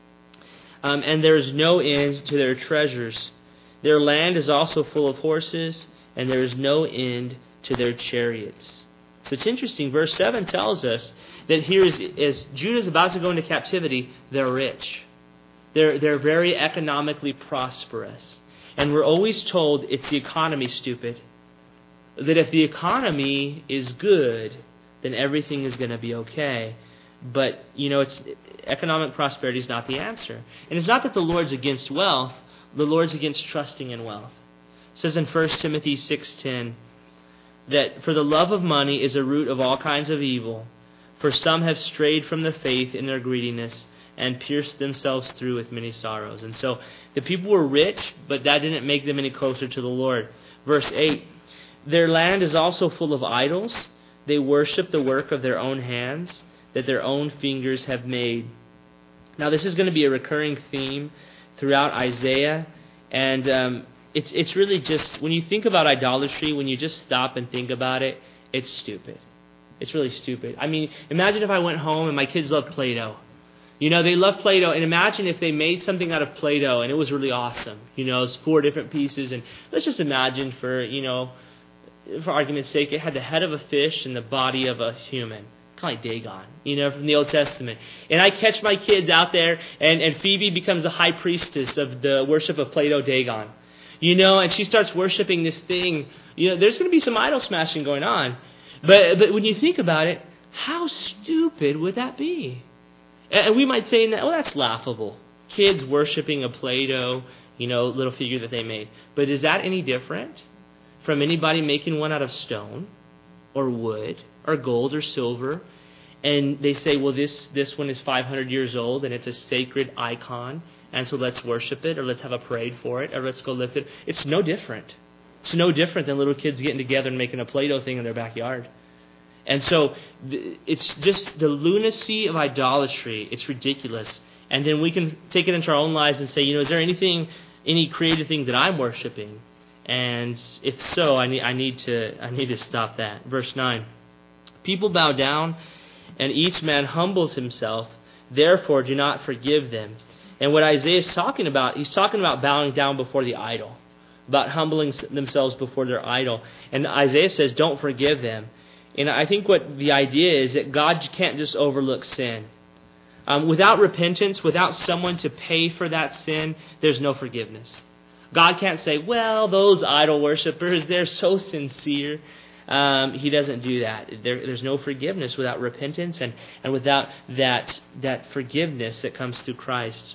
um, and there is no end to their treasures. Their land is also full of horses, and there is no end to their chariots. So it's interesting. Verse seven tells us that here, is, as Judah is about to go into captivity, they're rich. They're, they're very economically prosperous. And we're always told it's the economy, stupid. That if the economy is good, then everything is going to be okay. But, you know, it's economic prosperity is not the answer. And it's not that the Lord's against wealth. The Lord's against trusting in wealth. It says in First Timothy six ten that for the love of money is a root of all kinds of evil. For some have strayed from the faith in their greediness and pierced themselves through with many sorrows. And so the people were rich, but that didn't make them any closer to the Lord. Verse eight, their land is also full of idols. They worship the work of their own hands, that their own fingers have made. Now this is going to be a recurring theme throughout Isaiah. And um, it's, it's really just, when you think about idolatry, when you just stop and think about it, it's stupid. It's really stupid. I mean, imagine if I went home and my kids love Play-Doh. You know, they love Play-Doh, and imagine if they made something out of Play-Doh, and it was really awesome. You know, it's four different pieces, and let's just imagine for, you know, for argument's sake, it had the head of a fish and the body of a human. Kind of like Dagon, you know, from the Old Testament. And I catch my kids out there, and, and Phoebe becomes the high priestess of the worship of Play-Doh Dagon. You know, and she starts worshiping this thing. You know, there's going to be some idol smashing going on. But but when you think about it, how stupid would that be? And we might say, oh, that's laughable. Kids worshiping a Play-Doh, you know, little figure that they made. But is that any different from anybody making one out of stone or wood or gold or silver? And they say, well, this, this one is five hundred years old and it's a sacred icon. And so let's worship it, or let's have a parade for it, or let's go lift it. It's no different. It's no different than little kids getting together and making a Play-Doh thing in their backyard. And so it's just the lunacy of idolatry. It's ridiculous. And then we can take it into our own lives and say, you know, is there anything, any creative thing that I'm worshiping? And if so, I need, I need to, I need to stop that. Verse nine. People bow down, and each man humbles himself. Therefore, do not forgive them. And what Isaiah is talking about, he's talking about bowing down before the idol, about humbling themselves before their idol. And Isaiah says, don't forgive them. And I think what the idea is that God can't just overlook sin. Um, without repentance, without someone to pay for that sin, there's no forgiveness. God can't say, well, those idol worshipers, they're so sincere. Um, he doesn't do that. There, there's no forgiveness without repentance and, and without that, that forgiveness that comes through Christ.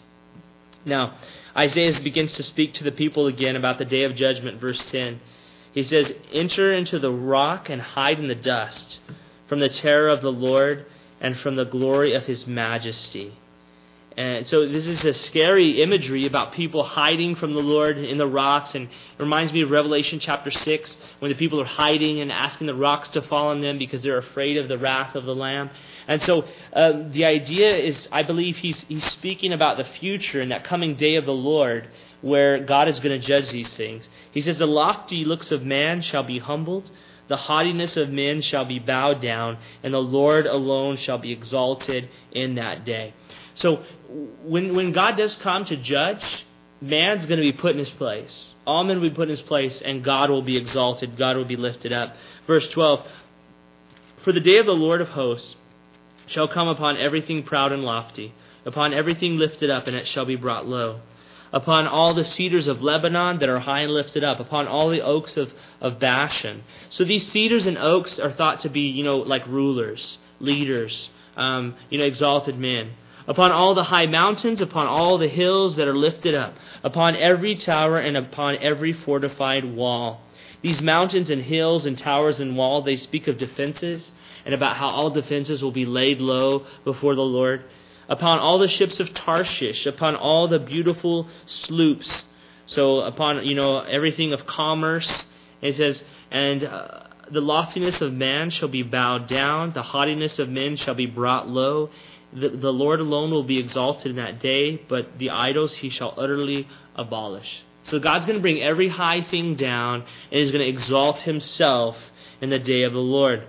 Now, Isaiah begins to speak to the people again about the day of judgment, verse ten. He says, enter into the rock and hide in the dust from the terror of the Lord and from the glory of his majesty. And so this is a scary imagery about people hiding from the Lord in the rocks. And it reminds me of Revelation chapter six, when the people are hiding and asking the rocks to fall on them because they're afraid of the wrath of the Lamb. And so uh, the idea is, I believe he's, he's speaking about the future and that coming day of the Lord where God is going to judge these things. He says, the lofty looks of man shall be humbled, the haughtiness of men shall be bowed down, and the Lord alone shall be exalted in that day. So when when God does come to judge, man's going to be put in his place. All men will be put in his place, and God will be exalted. God will be lifted up. Verse twelve, for the day of the Lord of hosts shall come upon everything proud and lofty, upon everything lifted up, and it shall be brought low. Upon all the cedars of Lebanon that are high and lifted up, upon all the oaks of, of Bashan. So these cedars and oaks are thought to be, you know, like rulers, leaders, um, you know, exalted men. Upon all the high mountains, upon all the hills that are lifted up, upon every tower and upon every fortified wall. These mountains and hills and towers and wall, they speak of defenses and about how all defenses will be laid low before the Lord. Upon all the ships of Tarshish, upon all the beautiful sloops. So upon, you know, everything of commerce. It says, and uh, the loftiness of man shall be bowed down, the haughtiness of men shall be brought low. The, the Lord alone will be exalted in that day, but the idols he shall utterly abolish. So God's going to bring every high thing down, and he's going to exalt himself in the day of the Lord.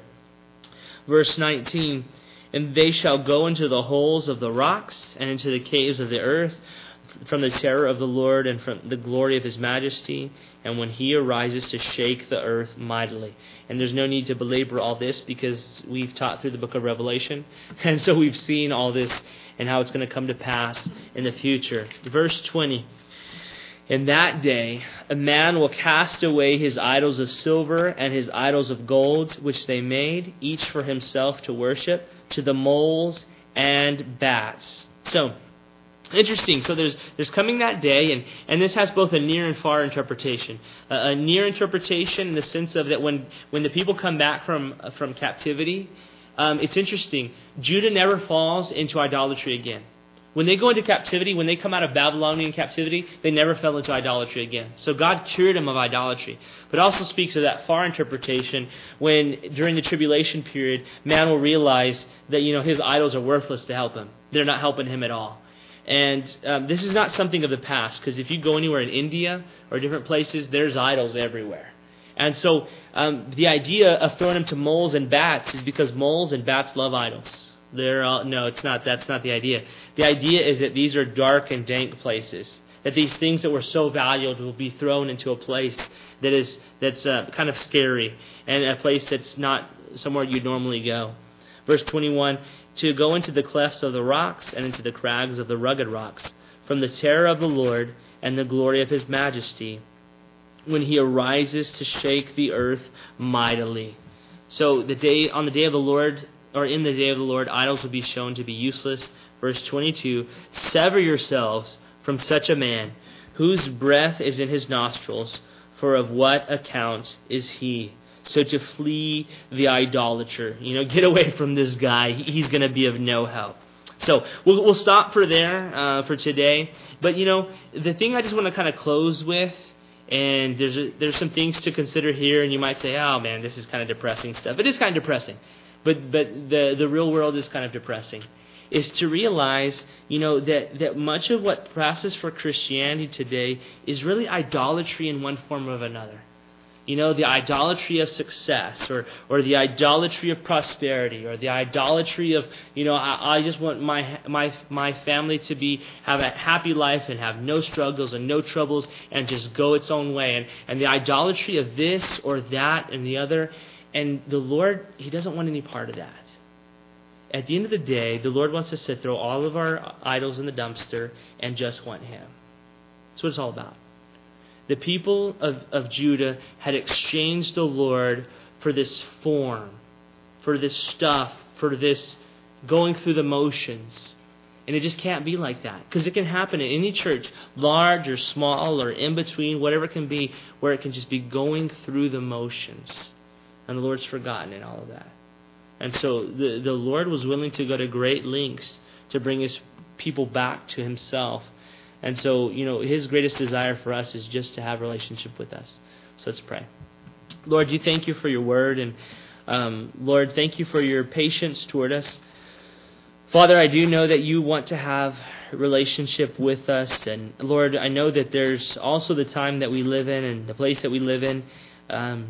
Verse nineteen, and they shall go into the holes of the rocks and into the caves of the earth from the terror of the Lord and from the glory of his majesty, and when he arises to shake the earth mightily. And there's no need to belabor all this because we've taught through the book of Revelation, and so we've seen all this and how it's going to come to pass in the future. Verse twenty, in that day a man will cast away his idols of silver and his idols of gold, which they made, each for himself to worship, to the moles and bats. So, interesting. So there's there's coming that day, and, and this has both a near and far interpretation. Uh, a near interpretation in the sense of that when, when the people come back from uh, from captivity, um, it's interesting. Judah never falls into idolatry again. When they go into captivity, when they come out of Babylonian captivity, they never fell into idolatry again. So God cured them of idolatry. But it also speaks of that far interpretation when, during the tribulation period, man will realize that, you know, his idols are worthless to help him. They're not helping him at all. And um, this is not something of the past, because if you go anywhere in India or different places, there's idols everywhere. And so um, the idea of throwing them to moles and bats is because moles and bats love idols. They're all, no, it's not. That's not the idea. The idea is that these are dark and dank places. That these things that were so valuable will be thrown into a place that is that's uh, kind of scary, and a place that's not somewhere you'd normally go. Verse twenty-one, to go into the clefts of the rocks and into the crags of the rugged rocks, from the terror of the Lord and the glory of his majesty. when he arises to shake the earth mightily. So the day on the day of the Lord, or in the day of the Lord, idols will be shown to be useless. Verse twenty-two, sever yourselves from such a man, whose breath is in his nostrils, for of what account is he? So to flee the idolater, you know, get away from this guy. He's going to be of no help. So we'll, we'll stop for there uh, for today. But, you know, the thing I just want to kind of close with, and there's a, there's some things to consider here, and you might say, oh, man, this is kind of depressing stuff. It is kind of depressing. But but the, the real world is kind of depressing. Is to realize, you know, that, that much of what passes for Christianity today is really idolatry in one form or another. You know, the idolatry of success, or, or the idolatry of prosperity, or the idolatry of, you know, I, I just want my my my family to be have a happy life and have no struggles and no troubles and just go its own way. And, and the idolatry of this or that and the other. And the Lord, He doesn't want any part of that. At the end of the day, the Lord wants us to throw all of our idols in the dumpster and just want Him. That's what it's all about. The people of, of Judah had exchanged the Lord for this form, for this stuff, for this going through the motions. And it just can't be like that. Because it can happen in any church, large or small or in between, whatever it can be, where it can just be going through the motions. And the Lord's forgotten in all of that. And so the, the Lord was willing to go to great lengths to bring His people back to Himself. And so, you know, His greatest desire for us is just to have a relationship with us. So let's pray. Lord, you thank you for your word. And um, Lord, thank you for your patience toward us. Father, I do know that you want to have a relationship with us. And Lord, I know that there's also the time that we live in and the place that we live in. Um,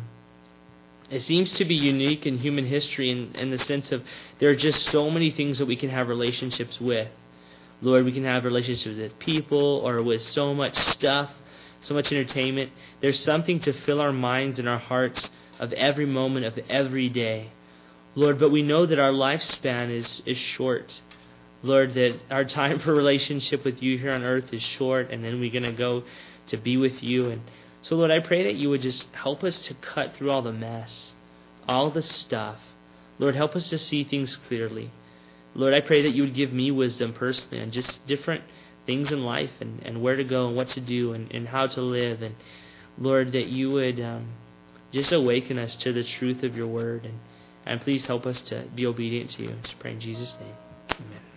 it seems to be unique in human history in, in the sense of there are just so many things that we can have relationships with. Lord, we can have relationships with people or with so much stuff, so much entertainment. There's something to fill our minds and our hearts of every moment of every day. Lord, but we know that our lifespan is, is short. Lord, that our time for relationship with you here on earth is short, and then we're going to go to be with you. And so, Lord, I pray that you would just help us to cut through all the mess, all the stuff. Lord, help us to see things clearly. Lord, I pray that you would give me wisdom personally on just different things in life and, and where to go and what to do and, and how to live. And Lord, that you would um, just awaken us to the truth of your word. And, and please help us to be obedient to you. I just pray in Jesus' name. Amen.